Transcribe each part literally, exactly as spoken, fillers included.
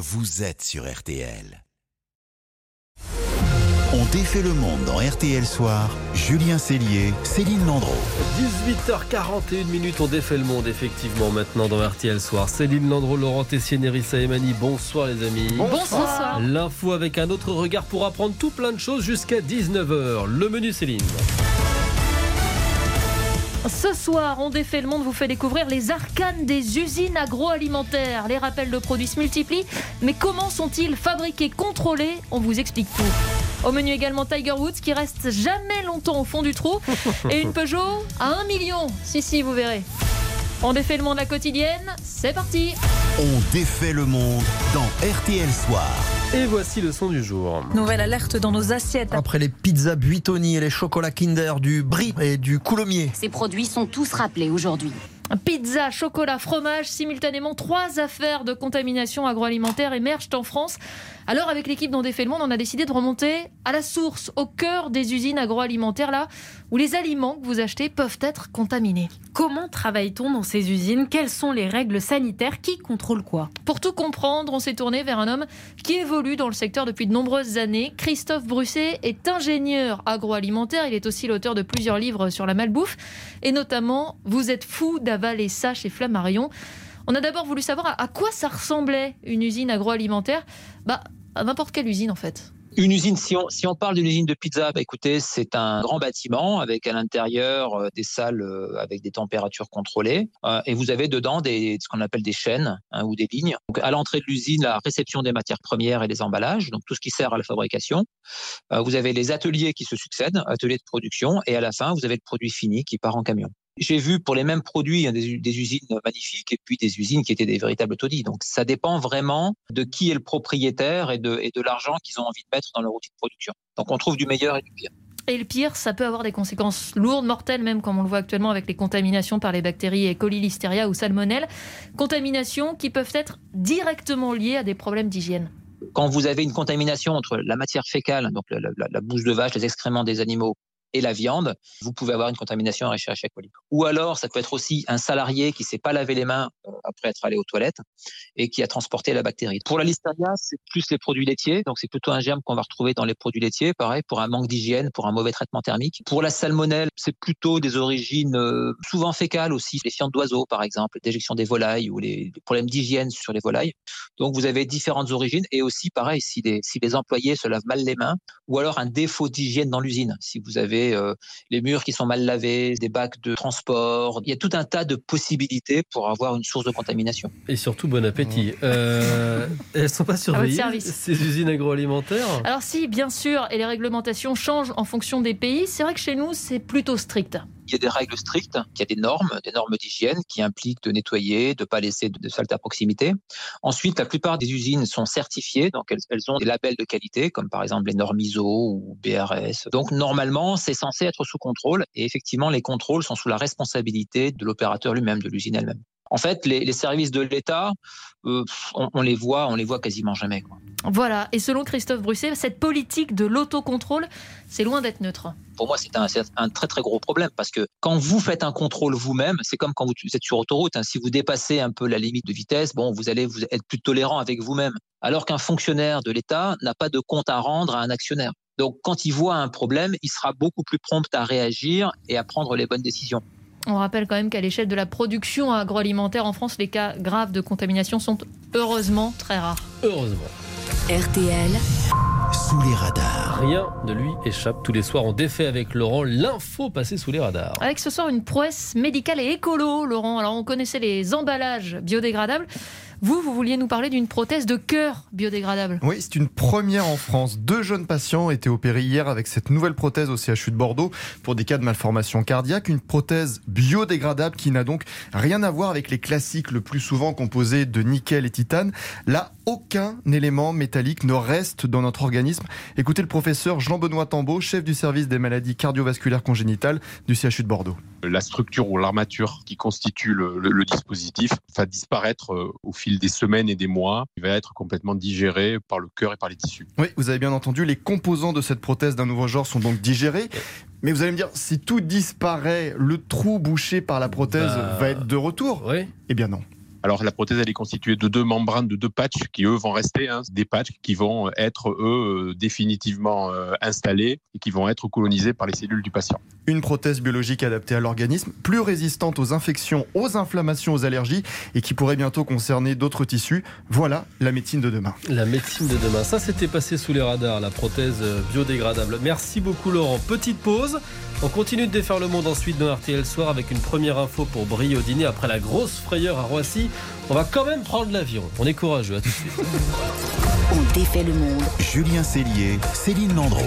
vous êtes sur R T L. On défait le monde dans R T L Soir. Julien Cellier, Céline Landreau. dix-huit heures quarante et une minutes, on défait le monde effectivement maintenant dans R T L Soir. Céline Landreau, Laurent Tessier, Nerissa Emani, bonsoir les amis. Bonsoir. L'info avec un autre regard pour apprendre tout plein de choses jusqu'à dix-neuf heures. Le menu Céline. Ce soir, On défait le monde vous fait découvrir les arcanes des usines agroalimentaires. Les rappels de produits se multiplient, mais comment sont-ils fabriqués, contrôlés? On vous explique tout. Au menu également Tiger Woods qui reste jamais longtemps au fond du trou et une Peugeot à un million. Si, si, vous verrez. On défait le monde la quotidienne, c'est parti. On défait le monde dans R T L Soir. Et voici le son du jour. Nouvelle alerte dans nos assiettes. Après les pizzas Buitoni et les chocolats Kinder, du brie et du coulommiers. Ces produits sont tous rappelés aujourd'hui. Pizza, chocolat, fromage, simultanément trois affaires de contamination agroalimentaire émergent en France. Alors avec l'équipe d'On défait le monde, on a décidé de remonter à la source, au cœur des usines agroalimentaires, là où les aliments que vous achetez peuvent être contaminés. Comment travaille-t-on dans ces usines? Quelles sont les règles sanitaires? Qui contrôle quoi? Pour tout comprendre, on s'est tourné vers un homme qui évolue dans le secteur depuis de nombreuses années. Christophe Brusset est ingénieur agroalimentaire. Il est aussi l'auteur de plusieurs livres sur la malbouffe et notamment « Vous êtes fou d'avaler ça » chez Flammarion. On a d'abord voulu savoir à quoi ça ressemblait une usine agroalimentaire. Bah, à n'importe quelle usine en fait. Une usine, si on, si on parle d'une usine de pizza, bah écoutez, c'est un grand bâtiment avec à l'intérieur euh, des salles euh, avec des températures contrôlées. Euh, et vous avez dedans des, ce qu'on appelle des chaînes hein, ou des lignes. Donc, à l'entrée de l'usine, la réception des matières premières et des emballages, donc tout ce qui sert à la fabrication. Euh, vous avez les ateliers qui se succèdent, ateliers de production. Et à la fin, vous avez le produit fini qui part en camion. J'ai vu pour les mêmes produits hein, des, des usines magnifiques et puis des usines qui étaient des véritables taudis. Donc ça dépend vraiment de qui est le propriétaire et de, et de l'argent qu'ils ont envie de mettre dans leur outil de production. Donc on trouve du meilleur et du pire. Et le pire, ça peut avoir des conséquences lourdes, mortelles même, comme on le voit actuellement avec les contaminations par les bactéries E. coli, Listeria ou Salmonelle. Contaminations qui peuvent être directement liées à des problèmes d'hygiène. Quand vous avez une contamination entre la matière fécale, donc la, la, la bouse de vache, les excréments des animaux, et la viande, vous pouvez avoir une contamination à Escherichia coli. Ou alors, ça peut être aussi un salarié qui ne s'est pas lavé les mains après être allé aux toilettes et qui a transporté la bactérie. Pour la Listeria, c'est plus les produits laitiers, donc c'est plutôt un germe qu'on va retrouver dans les produits laitiers, pareil, pour un manque d'hygiène, pour un mauvais traitement thermique. Pour la salmonelle, c'est plutôt des origines euh, souvent fécales aussi, les fientes d'oiseaux par exemple, déjection des volailles ou les, les problèmes d'hygiène sur les volailles. Donc vous avez différentes origines et aussi pareil, si les, si les employés se lavent mal les mains ou alors un défaut d'hygiène dans l'usine, si vous avez Euh, les murs qui sont mal lavés, des bacs de transport. Il y a tout un tas de possibilités pour avoir une source de contamination. Et surtout, bon appétit. Euh, elles ne sont pas surveillées, ces usines agroalimentaires? Alors si, bien sûr, et les réglementations changent en fonction des pays. C'est vrai que chez nous, c'est plutôt strict. Il y a des règles strictes, il y a des normes, des normes d'hygiène qui impliquent de nettoyer, de ne pas laisser de, de saleté à proximité. Ensuite, la plupart des usines sont certifiées, donc elles, elles ont des labels de qualité, comme par exemple les normes I S O ou B R S. Donc normalement, c'est censé être sous contrôle et effectivement, les contrôles sont sous la responsabilité de l'opérateur lui-même, de l'usine elle-même. En fait, les, les services de l'État, euh, on, on les voit, on les voit quasiment jamais, quoi. Voilà. Et selon Christophe Brusset, cette politique de l'autocontrôle, c'est loin d'être neutre. Pour moi, c'est un, c'est un très très gros problème parce que quand vous faites un contrôle vous-même, c'est comme quand vous êtes sur autoroute. Hein, si vous dépassez un peu la limite de vitesse, bon, vous allez vous être plus tolérant avec vous-même. Alors qu'un fonctionnaire de l'État n'a pas de compte à rendre à un actionnaire. Donc, quand il voit un problème, il sera beaucoup plus prompt à réagir et à prendre les bonnes décisions. On rappelle quand même qu'à l'échelle de la production agroalimentaire en France, les cas graves de contamination sont heureusement très rares. Heureusement. R T L. Sous les radars. Rien ne lui échappe. Tous les soirs, on défait avec Laurent l'info passée sous les radars. Avec ce soir une prouesse médicale et écolo, Laurent. Alors on connaissait les emballages biodégradables. Vous, vous vouliez nous parler d'une prothèse de cœur biodégradable. Oui, c'est une première en France. Deux jeunes patients étaient opérés hier avec cette nouvelle prothèse au C H U de Bordeaux pour des cas de malformation cardiaque. Une prothèse biodégradable qui n'a donc rien à voir avec les classiques le plus souvent composés de nickel et titane. Là, aucun élément métallique ne reste dans notre organisme. Écoutez le professeur Jean-Benoît Tambaud, chef du service des maladies cardiovasculaires congénitales du C H U de Bordeaux. La structure ou l'armature qui constitue le, le, le dispositif va disparaître euh, au fil des semaines et des mois. Il va être complètement digéré par le cœur et par les tissus. Oui, vous avez bien entendu, les composants de cette prothèse d'un nouveau genre sont donc digérés. Mais vous allez me dire, si tout disparaît, le trou bouché par la prothèse bah... va être de retour ? Oui. Eh bien non. Alors la prothèse, elle est constituée de deux membranes, de deux patchs qui eux vont rester, hein, des patchs qui vont être eux définitivement euh, installés et qui vont être colonisés par les cellules du patient. Une prothèse biologique adaptée à l'organisme, plus résistante aux infections, aux inflammations, aux allergies et qui pourrait bientôt concerner d'autres tissus. Voilà la médecine de demain. La médecine de demain, ça s'était passé sous les radars, la prothèse biodégradable. Merci beaucoup Laurent. Petite pause. On continue de défaire le monde ensuite dans R T L Soir avec une première info pour briller au dîner après la grosse frayeur à Roissy. On va quand même prendre l'avion. On est courageux, à tout de suite. On défait le monde. Julien Cellier, Céline Landreau.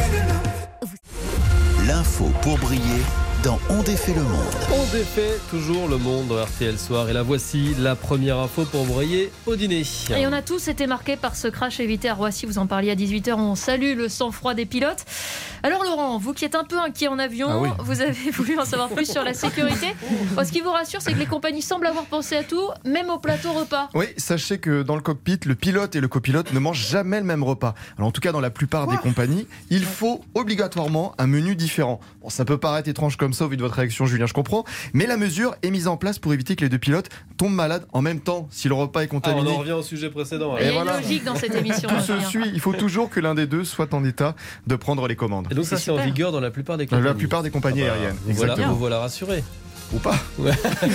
L'info pour briller dans On défait le monde. On défait toujours le monde dans R T L Soir. Et la voici, la première info pour briller au dîner. Et on a tous été marqués par ce crash évité à Roissy. Vous en parliez à dix-huit heures. On salue le sang-froid des pilotes. Alors Laurent, vous qui êtes un peu inquiet en avion, ah oui. vous avez voulu en savoir plus sur la sécurité. Bon, ce qui vous rassure, c'est que les compagnies semblent avoir pensé à tout, même au plateau repas. Oui, sachez que dans le cockpit, le pilote et le copilote ne mangent jamais le même repas. Alors en tout cas, dans la plupart des compagnies, il faut obligatoirement un menu différent. Bon, ça peut paraître étrange comme ça au vu de votre réaction, Julien, je comprends. Mais la mesure est mise en place pour éviter que les deux pilotes tombent malades en même temps si le repas est contaminé. Ah, on en revient au sujet précédent. Il y a voilà. une logique dans cette émission. Tout se suit. Il faut toujours que l'un des deux soit en état de prendre les commandes. Et donc ça, c'est, c'est en vigueur dans la plupart des compagnies. La plupart des compagnies ah bah, aériennes. Vous voilà, vous voilà rassuré. Ou pas. Ouais.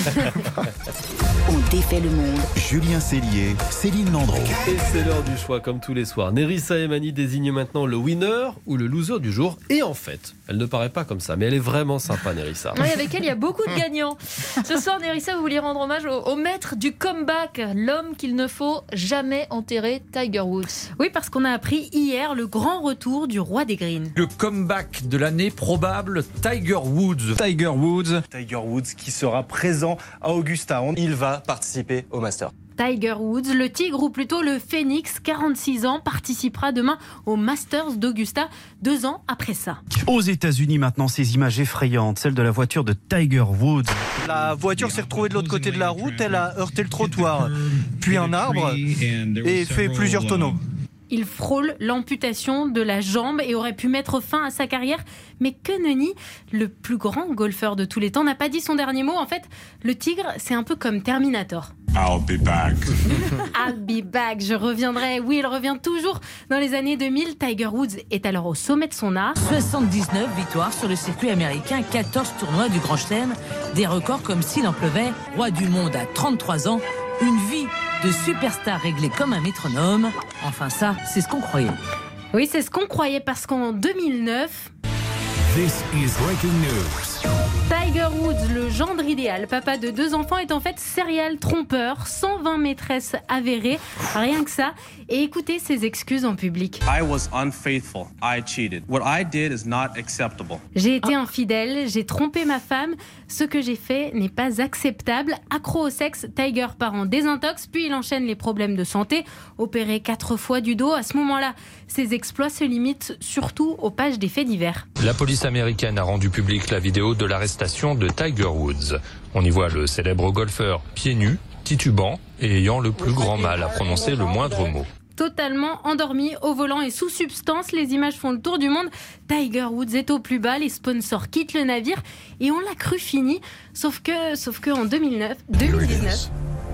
On défait le monde. Julien Cellier, Céline Landreau. Et c'est l'heure du choix, comme tous les soirs. Nerissa Emani désigne maintenant le winner ou le loser du jour. Et en fait, elle ne paraît pas comme ça, mais elle est vraiment sympa, Nerissa. Oui, avec elle, il y a beaucoup de gagnants. Ce soir, Nerissa, vous vouliez rendre hommage au, au maître du comeback, l'homme qu'il ne faut jamais enterrer, Tiger Woods. Oui, parce qu'on a appris hier le grand retour du roi des greens. Le comeback de l'année probable, Tiger Woods. Tiger Woods. Tiger Woods qui sera présent à Augusta. Il va participer au Masters. Tiger Woods, le tigre ou plutôt le phénix, quarante-six ans, participera demain au Masters d'Augusta, deux ans après ça. Aux États-Unis maintenant, ces images effrayantes, celle de la voiture de Tiger Woods. La voiture s'est retrouvée de l'autre côté de la route, elle a heurté le trottoir, puis un arbre et fait plusieurs tonneaux. Il frôle l'amputation de la jambe et aurait pu mettre fin à sa carrière. Mais que nenni, le plus grand golfeur de tous les temps, n'a pas dit son dernier mot. En fait, le tigre, c'est un peu comme Terminator. I'll be back. I'll be back, je reviendrai. Oui, il revient toujours. Dans les années deux mille, Tiger Woods est alors au sommet de son art. soixante-dix-neuf victoires sur le circuit américain, quatorze tournois du Grand Chelem. Des records comme s'il en pleuvait. Roi du monde à trente-trois ans. Une vie de superstar réglée comme un métronome. Enfin ça, c'est ce qu'on croyait. Oui, c'est ce qu'on croyait parce qu'en deux mille neuf... This is breaking news. Tiger Woods, le gendre idéal, papa de deux enfants, est en fait serial trompeur, cent vingt maîtresses avérées, rien que ça. Et écoutez ses excuses en public. I was unfaithful. I cheated. What I did is not acceptable. J'ai été infidèle, j'ai trompé ma femme. Ce que j'ai fait n'est pas acceptable. Accro au sexe, Tiger part en désintox, puis il enchaîne les problèmes de santé. Opéré quatre fois du dos, à ce moment-là, ses exploits se limitent surtout aux pages des faits divers. La police américaine a rendu publique la vidéo de l'arrestation de Tiger Woods. On y voit le célèbre golfeur pieds nus, titubant et ayant le plus grand mal à prononcer le moindre mot. Totalement endormi au volant et sous substance, les images font le tour du monde. Tiger Woods est au plus bas, les sponsors quittent le navire et on l'a cru fini. Sauf que, sauf que en deux mille neuf, deux mille dix-neuf,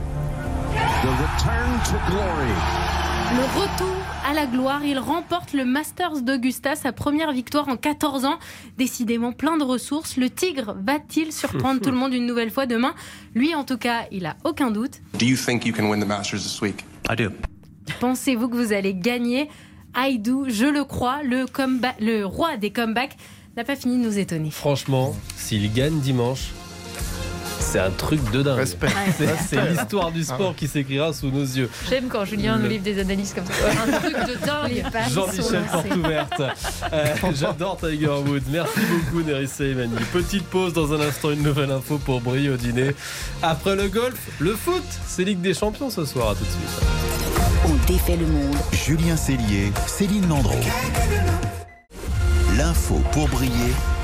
le retour à la gloire, il remporte le Masters d'Augusta, sa première victoire en quatorze ans. Décidément plein de ressources, le tigre va-t-il surprendre tout le monde une nouvelle fois demain? Lui en tout cas, il a aucun doute. Do you think you can win the Masters this week? I do. Pensez-vous que vous allez gagner? I do, je le crois, le, comeba- le roi des comebacks n'a pas fini de nous étonner. Franchement, s'il gagne dimanche, c'est un truc de dingue. Respect. C'est, c'est l'histoire du sport qui s'écrira sous nos yeux. J'aime quand Julien nous livre des analyses comme ça. Un truc de dingue. Jean-Michel Porte ouverte. Euh, j'adore Tiger Woods. Merci beaucoup Nerissa Emani. Petite pause dans un instant, une nouvelle info pour briller au dîner. Après le golf, le foot, c'est Ligue des Champions ce soir. À tout de suite. On défait le monde. Julien Cellier, Céline Landreau. L'info pour briller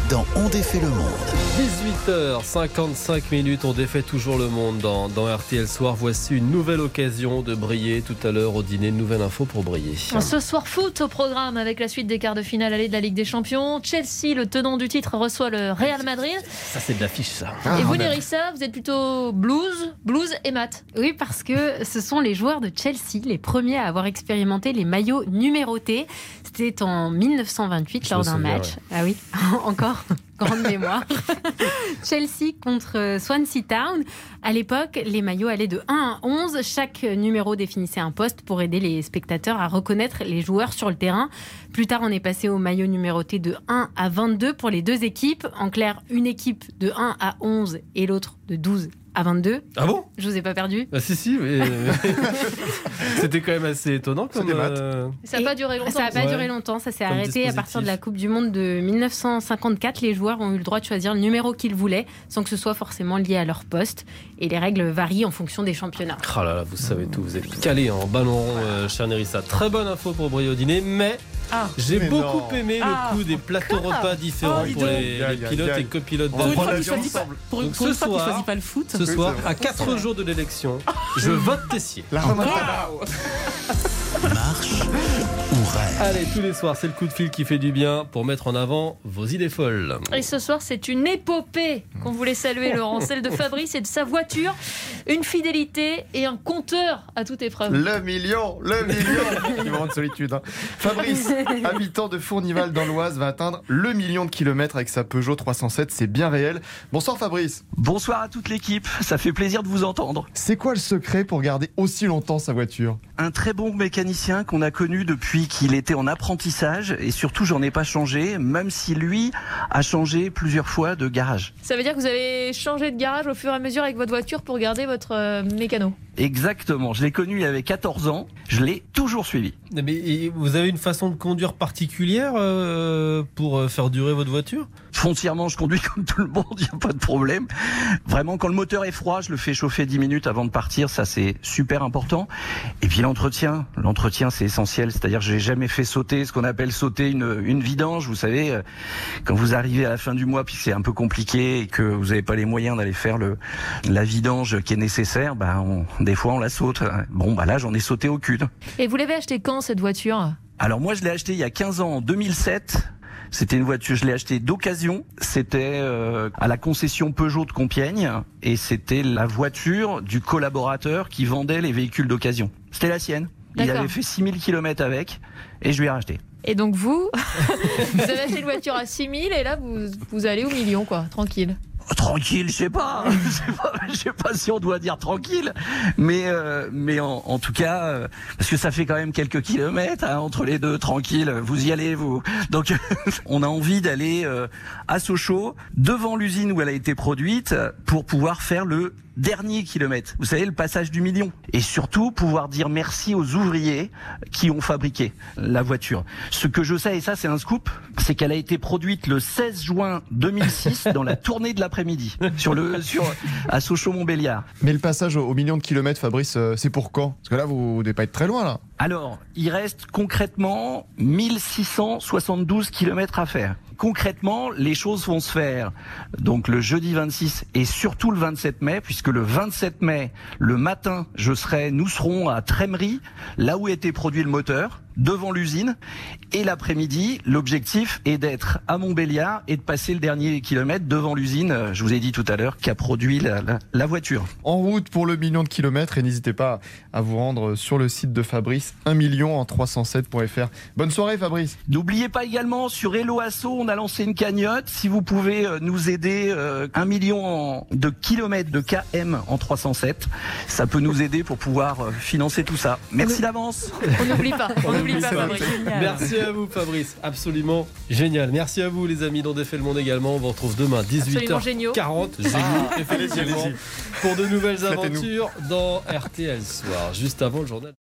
dans On défait le monde. dix-huit heures cinquante-cinq minutes, on défait toujours le monde dans, dans R T L Soir. Voici une nouvelle occasion de briller tout à l'heure au dîner. Une nouvelle info pour briller. Ce soir, foot au programme avec la suite des quarts de finale allée de la Ligue des Champions. Chelsea, le tenant du titre, reçoit le Real Madrid. Ça, c'est de l'affiche, ça. Ah, et vous, Nerissa, vous êtes plutôt blues, blues et mat. Oui, parce que ce sont les joueurs de Chelsea, les premiers à avoir expérimenté les maillots numérotés. C'était en mille neuf cent vingt-huit, Je lors d'un souviens, match. Ouais. Ah oui, encore grande mémoire. Chelsea contre Swansea Town. À l'époque, les maillots allaient de un à onze. Chaque numéro définissait un poste pour aider les spectateurs à reconnaître les joueurs sur le terrain. Plus tard, on est passé aux maillots numérotés de un à vingt-deux pour les deux équipes. En clair, une équipe de un à onze et l'autre de douze à vingt-deux. Ah bon ? Je vous ai pas perdu ? Ah si, si, mais... C'était quand même assez étonnant comme... Euh... Ça n'a pas duré longtemps. Ça n'a pas ouais. duré longtemps, ça s'est comme arrêté à partir de la Coupe du Monde de mille neuf cent cinquante-quatre. Les joueurs ont eu le droit de choisir le numéro qu'ils voulaient, sans que ce soit forcément lié à leur poste. Et les règles varient en fonction des championnats. Oh là là, vous savez tout, vous êtes calé en ballon rond, euh, cher Nerissa. Très bonne info pour briller au dîner, mais... Ah, j'ai mais beaucoup non. aimé ah, le coup des plateaux repas différents oh, pour les, les pilotes yeah, yeah. et copilotes pour une fois qu'il choisit pas, pour, Donc, pour une fois qu'il choisit pas le foot. Ce soir, à quatre jours de l'élection, je vote Tessier. La remontada. Marche ou rêve. Allez, tous les soirs, c'est le coup de fil qui fait du bien pour mettre en avant vos idées folles. Et ce soir, c'est une épopée qu'on voulait saluer, Laurent. Celle de Fabrice et de sa voiture. Une fidélité et un compteur à toute épreuve. Le million, le million. Il moment de solitude. Hein. Fabrice, habitant de Fournival dans l'Oise, va atteindre le million de kilomètres avec sa Peugeot trois cent sept. C'est bien réel. Bonsoir Fabrice. Bonsoir à toute l'équipe. Ça fait plaisir de vous entendre. C'est quoi le secret pour garder aussi longtemps sa voiture ? Un très bon mécanicien qu'on a connu depuis qu'il était en apprentissage et surtout j'en ai pas changé, même si lui a changé plusieurs fois de garage. Ça veut dire que vous avez changé de garage au fur et à mesure avec votre voiture pour garder votre euh, mécano ? Exactement, je l'ai connu il y avait quatorze ans, je l'ai toujours suivi. Mais vous avez une façon de conduire particulière euh, pour faire durer votre voiture ? Foncièrement, je conduis comme tout le monde, il n'y a pas de problème. Vraiment, quand le moteur est froid, je le fais chauffer dix minutes avant de partir, ça c'est super important. Et puis l'entretien, l'entretien c'est essentiel, c'est-à-dire que je n'ai jamais fait sauter, ce qu'on appelle sauter une, une vidange. Vous savez, quand vous arrivez à la fin du mois puis que c'est un peu compliqué et que vous n'avez pas les moyens d'aller faire le, la vidange qui est nécessaire, bah on, des fois on la saute. Bon, bah là j'en ai sauté aucune. Et vous l'avez acheté quand cette voiture ? Alors moi je l'ai acheté il y a quinze ans, en deux mille sept. C'était une voiture, je l'ai achetée d'occasion. C'était euh, à la concession Peugeot de Compiègne et c'était la voiture du collaborateur qui vendait les véhicules d'occasion. C'était la sienne. D'accord. Il avait fait six mille kilomètres avec et je lui ai racheté. Et donc vous, vous avez acheté une voiture à six mille et là vous, vous allez au million quoi, tranquille. Tranquille, je sais pas, je sais pas, je sais pas si on doit dire tranquille, mais euh, mais en, en tout cas, euh, parce que ça fait quand même quelques kilomètres hein, entre les deux, tranquille, vous y allez vous. Donc on a envie d'aller euh, à Sochaux, devant l'usine où elle a été produite, pour pouvoir faire le dernier kilomètre. Vous savez, le passage du million. Et surtout, pouvoir dire merci aux ouvriers qui ont fabriqué la voiture. Ce que je sais, et ça c'est un scoop, c'est qu'elle a été produite le seize juin deux mille six dans la tournée de l'après-midi, sur le, sur, à Sochaux-Montbéliard. Mais le passage au million de kilomètres, Fabrice, c'est pour quand ? Parce que là, vous ne devez pas être très loin, là. Alors, il reste concrètement mille six cent soixante-douze kilomètres à faire. Concrètement, les choses vont se faire donc le jeudi vingt-six et surtout le vingt-sept mai, puisque le vingt-sept mai, le matin, je serai, nous serons à Trémery, là où était produit le moteur, devant l'usine, et l'après-midi, l'objectif est d'être à Montbéliard et de passer le dernier kilomètre devant l'usine, je vous ai dit tout à l'heure, qui a produit la, la, la voiture. En route pour le million de kilomètres, et n'hésitez pas à vous rendre sur le site de Fabrice, un million en trois cent sept point f r. Bonne soirée Fabrice. N'oubliez pas également, sur Hello Asso, on a lancé une cagnotte, si vous pouvez nous aider, euh, un million de kilomètres de K M en trois cent sept, ça peut nous aider pour pouvoir euh, financer tout ça. Merci d'avance. On n'oublie pas, on n'oublie pas Fabrice. Merci à vous Fabrice, absolument génial. Merci à vous les amis d'On défait le monde également. On vous retrouve demain dix-huit heures quarante. Géniaux, ah, effectivement, pour de nouvelles aventures dans R T L Soir, juste avant le journal.